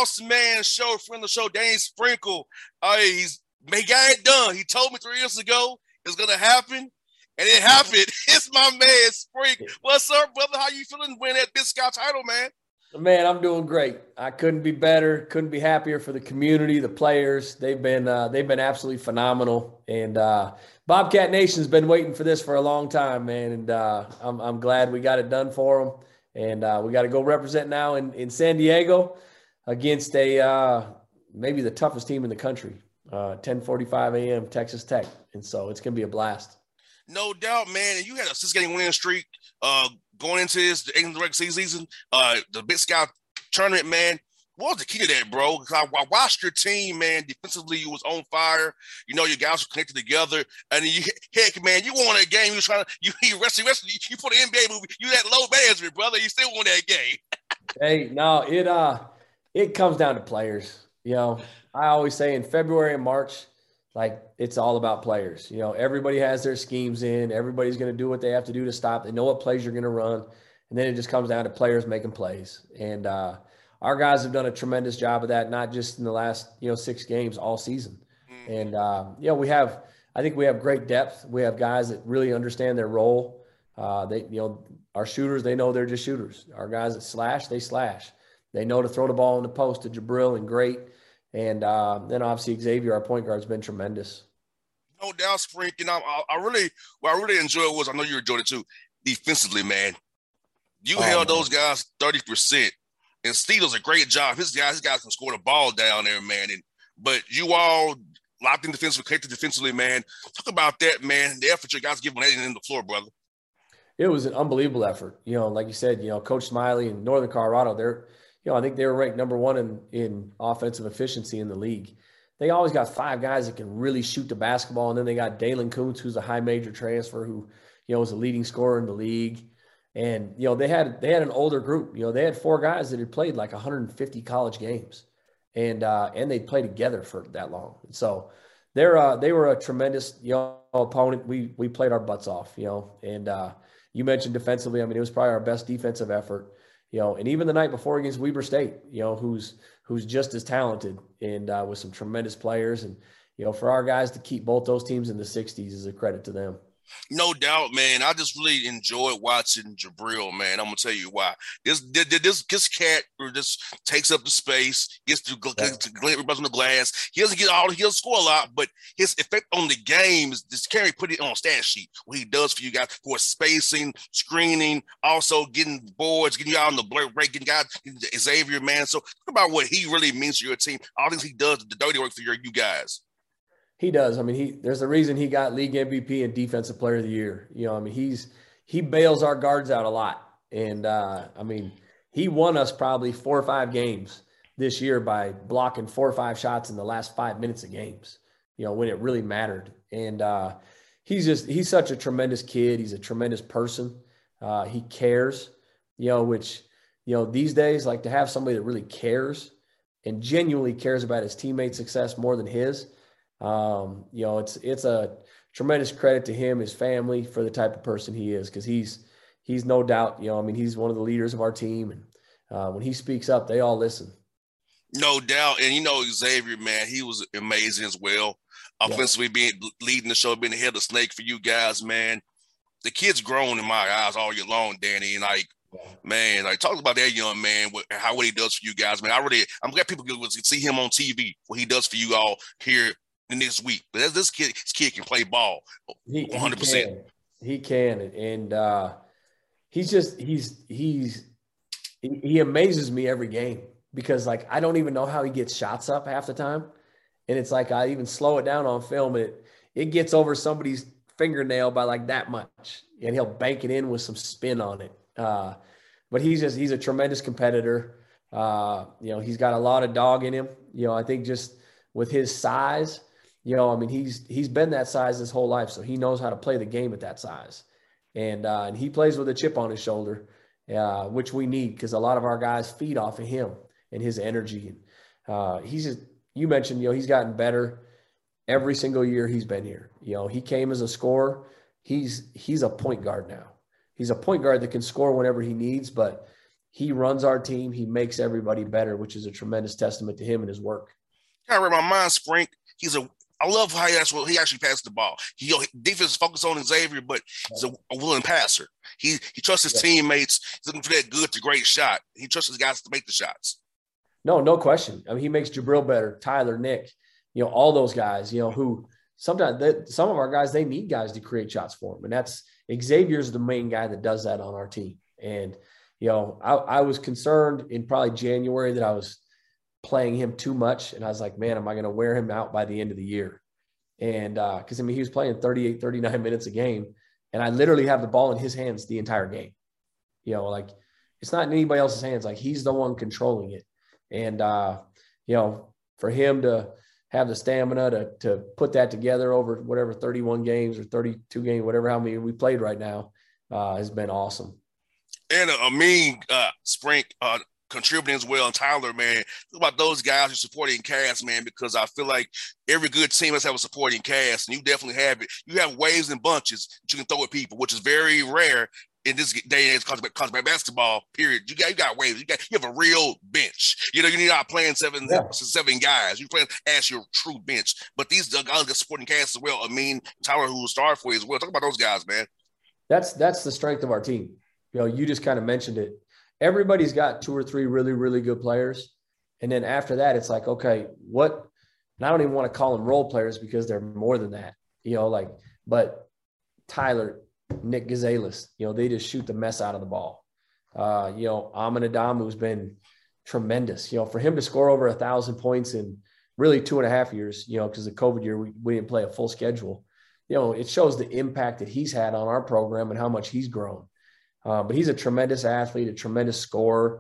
boss man, friend of the show, Danny Sprinkle. He got it done. He told me 3 years ago it's gonna happen, and it happened. It's my man, Sprink. What's up, brother? How you feeling winning that Big Sky title, man? Man, I'm doing great. I couldn't be better. Couldn't be happier for the community, the players. They've been absolutely phenomenal. And Bobcat Nation's been waiting for this for a long time, man. And I'm glad we got it done for them. And we got to go represent now in San Diego against maybe the toughest team in the country. 10:45 a.m. Texas Tech, and so it's gonna be a blast. No doubt, man. And you had a 6-game winning streak going into the regular season, the Big Sky tournament, man. What was the key to that, bro? Because I watched your team, man. Defensively, you was on fire. You know, your guys were connected together. And man, you won that game. You was trying to, you wrestling. You put an NBA movie. You had low management, brother. You still won that game. Hey, no, it comes down to players. You know, I always say in February and March, like it's all about players. You know, everybody has their schemes in. Everybody's going to do what they have to do to stop. They know what plays you're going to run. And then it just comes down to players making plays. And our guys have done a tremendous job of that, not just in the last, 6 games, all season. And, I think we have great depth. We have guys that really understand their role. Our shooters, they know they're just shooters. Our guys that slash, they slash. They know to throw the ball in the post to Jabril and great. And then obviously Xavier, our point guard, has been tremendous. No doubt, Sprink. And what I really enjoyed was, I know you enjoyed it too, defensively, man. You held those guys 30%. And Steve does a great job. His guys can score the ball down there, man. But you all locked in defensively, connected defensively, man. Talk about that, man. The effort you guys give on that end of the floor, brother. It was an unbelievable effort. Like you said, Coach Smiley in Northern Colorado, I think they were ranked number 1 in offensive efficiency in the league. They always got 5 guys that can really shoot the basketball. And then they got Dalen Kuntz, who's a high major transfer who, was a leading scorer in the league. And, they had an older group. They had 4 guys that had played like 150 college games. And they played together for that long. So they were a tremendous, opponent. We played our butts off, and you mentioned defensively. I mean, it was probably our best defensive effort. And even the night before against Weber State, who's just as talented and with some tremendous players. And, for our guys to keep both those teams in the 60s is a credit to them. No doubt, man. I just really enjoyed watching Jabril, man. I'm gonna tell you why. This cat just takes up the space, gets to everybody on the glass. He doesn't he'll score a lot, but his effect on the game is just can't put it on a stat sheet. What he does for you guys for spacing, screening, also getting boards, getting you out on the break, getting guys, Xavier, man. So talk about what he really means to your team. All things he does, the dirty work for you guys. He does. I mean, there's a reason he got league MVP and defensive player of the year. He bails our guards out a lot. And he won us probably 4 or 5 games this year by blocking 4 or 5 shots in the last 5 minutes of games, when it really mattered. And he's such a tremendous kid. He's a tremendous person. He cares, which, these days, like to have somebody that really cares and genuinely cares about his teammates' success more than his. It's a tremendous credit to him, his family, for the type of person he is, because he's no doubt, he's one of the leaders of our team, and when he speaks up, they all listen. No doubt. And Xavier, man, he was amazing as well. Offensively, leading the show, being the head of the snake for you guys, man. The kid's grown in my eyes all year long, Danny, and man, talk about that young man, what he does for you guys, man. I'm glad people can see him on TV, what he does for you all here in this week. But this kid can play ball 100%. He can. And he amazes me every game, because I don't even know how he gets shots up half the time. And it's like, I even slow it down on film and it gets over somebody's fingernail by that much, and he'll bank it in with some spin on it. But he's a tremendous competitor. He's got a lot of dog in him. I think just with his size, he's been that size his whole life, so he knows how to play the game at that size. And he plays with a chip on his shoulder, which we need, because a lot of our guys feed off of him and his energy. And you mentioned, he's gotten better every single year he's been here. He came as a scorer. He's a point guard now. He's a point guard that can score whenever he needs, but He runs our team. He makes everybody better, which is a tremendous testament to him and his work. Kind of read my mind, Sprink. I love how he actually passed the ball. Defense is focused on Xavier, but he's a willing passer. He trusts his teammates. He's looking for that good to great shot. He trusts his guys to make the shots. No question. I mean, he makes Jabril better, Tyler, Nick, all those guys, who sometimes some of our guys, they need guys to create shots for them. And that's Xavier's the main guy that does that on our team. And, I was concerned in probably January that I was playing him too much. And I was like, man, am I going to wear him out by the end of the year? And because, he was playing 38, 39 minutes a game. And I literally have the ball in his hands the entire game. It's not in anybody else's hands. Like, he's the one controlling it. And, for him to have the stamina to put that together over whatever 31 games or 32 games, whatever, how many we played right now, has been awesome. And Sprink contributing as well. And Tyler, man, think about those guys who supporting cast, man, because I feel like every good team has have a supporting cast, and you definitely have it. You have waves and bunches that you can throw at people, which is very rare in this day and age because of basketball, period. You got waves. You have a real bench. You're not playing seven guys. You're playing as your true bench. But these guys got supporting cast as well. Tyler, who will start for you as well. Talk about those guys, man. That's the strength of our team. You just kind of mentioned it. Everybody's got 2 or 3 really, really good players. And then after that, it's like, okay, what? And I don't even want to call them role players because they're more than that, but Tyler, Nick Gonzalez, they just shoot the mess out of the ball. Amin Adamu's been tremendous, for him to score over 1,000 points in really 2.5 years, because the COVID year, we didn't play a full schedule. It shows the impact that he's had on our program and how much he's grown. But he's a tremendous athlete, a tremendous scorer.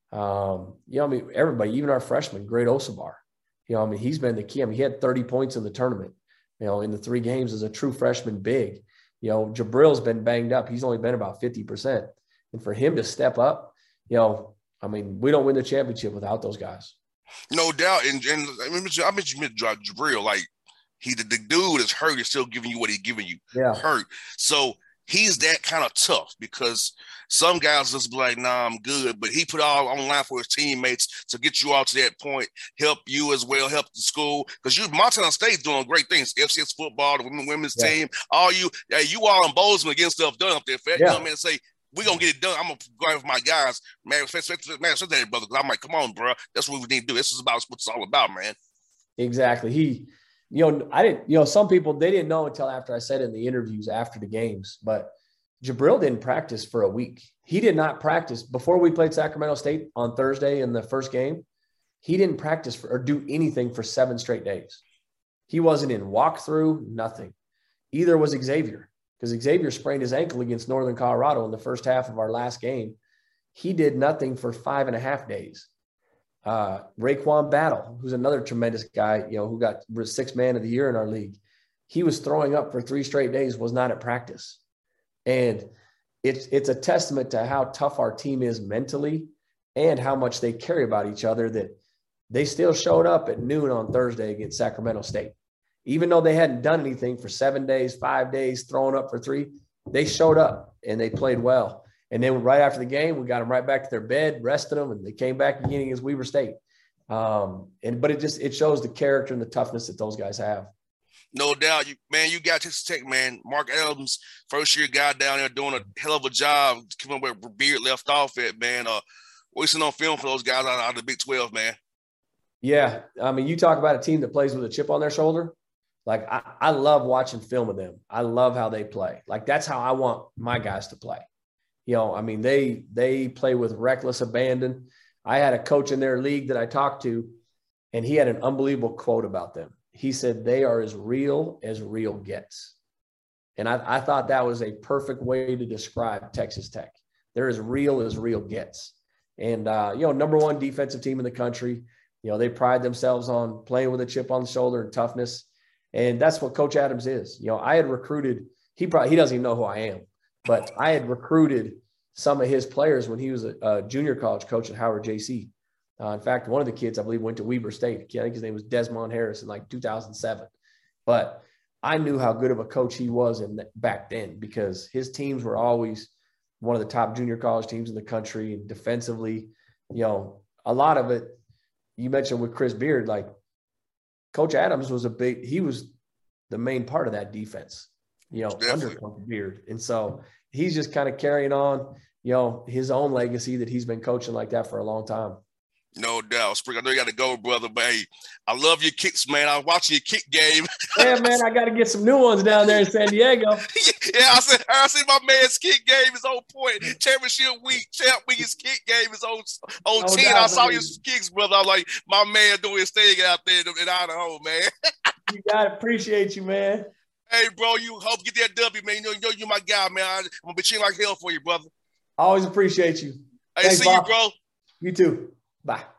Everybody, even our freshman, Great Osabar, he's been the key. He had 30 points in the tournament, in the 3 games as a true freshman big. Jabril's been banged up. He's only been about 50%. And for him to step up, we don't win the championship without those guys. No doubt. And I mentioned Jabril, like the dude is hurt. He's still giving you what he's giving you. Yeah. Hurt. So he's that kind of tough because some guys just be like, nah, I'm good. But he put all on line for his teammates to get you all to that point, help you as well, help the school. Because Montana State's doing great things. FCS football, the women's team, you all in Bozeman getting stuff done up there. Say, we're going to get it done. I'm going to go with my guys. Man, especially that, brother, because I'm like, come on, bro. That's what we need to do. This is about what it's all about, man. Exactly. I didn't, some people, they didn't know until after I said it in the interviews after the games, but Jabril didn't practice for a week. He did not practice before we played Sacramento State on Thursday in the first game. He didn't practice or do anything for 7 straight days. He wasn't in walkthrough, nothing. Either was Xavier, because Xavier sprained his ankle against Northern Colorado in the first half of our last game. He did nothing for 5.5 days. Raekwon Battle, who's another tremendous guy, who got 6th man of the year in our league. He was throwing up for 3 straight days, was not at practice. And it's a testament to how tough our team is mentally and how much they care about each other that they still showed up at noon on Thursday against Sacramento State. Even though they hadn't done anything for 7 days, 5 days, throwing up for 3, they showed up and they played well. And then right after the game, we got them right back to their bed, rested them, and they came back again against Weber State. But it shows the character and the toughness that those guys have. No doubt. You got Texas Tech, man. Mark Adams, first-year guy down there doing a hell of a job, coming where Beard left off at, man. We're sitting on film for those guys out of the Big 12, man. Yeah. You talk about a team that plays with a chip on their shoulder. Like, I love watching film of them. I love how they play. Like, that's how I want my guys to play. They play with reckless abandon. I had a coach in their league that I talked to, and he had an unbelievable quote about them. He said, they are as real gets. And I thought that was a perfect way to describe Texas Tech. They're as real gets. And, number 1 defensive team in the country. They pride themselves on playing with a chip on the shoulder and toughness. And that's what Coach Adams is. I had recruited, he doesn't even know who I am. But I had recruited some of his players when he was a junior college coach at Howard JC. In fact, one of the kids, I believe, went to Weber State. I think his name was Desmond Harris in 2007. But I knew how good of a coach he was back then because his teams were always one of the top junior college teams in the country. And defensively, you know, a lot of it, you mentioned with Chris Beard, like Coach Adams was he was the main part of that defense, you know, under Coach Beard. And so he's just kind of carrying on, you know, his own legacy that he's been coaching like that for a long time. No doubt. Spring, I know you got to go, brother, but hey, I love your kicks, man. I was watching your kick game. Yeah, man, I got to get some new ones down there in San Diego. Yeah, I said my man's kick game is on point. Championship week, champ week, his kick game is on 10. I saw your kicks, brother. I was like, my man doing his thing out there in Idaho, man. You got it. Appreciate you, man. Hey, bro, you hope get that W, man. You know you're my guy, man. I'm going to be cheering like hell for you, brother. I always appreciate you. Hey, Thanks, see Bob. You, bro. You too. Bye.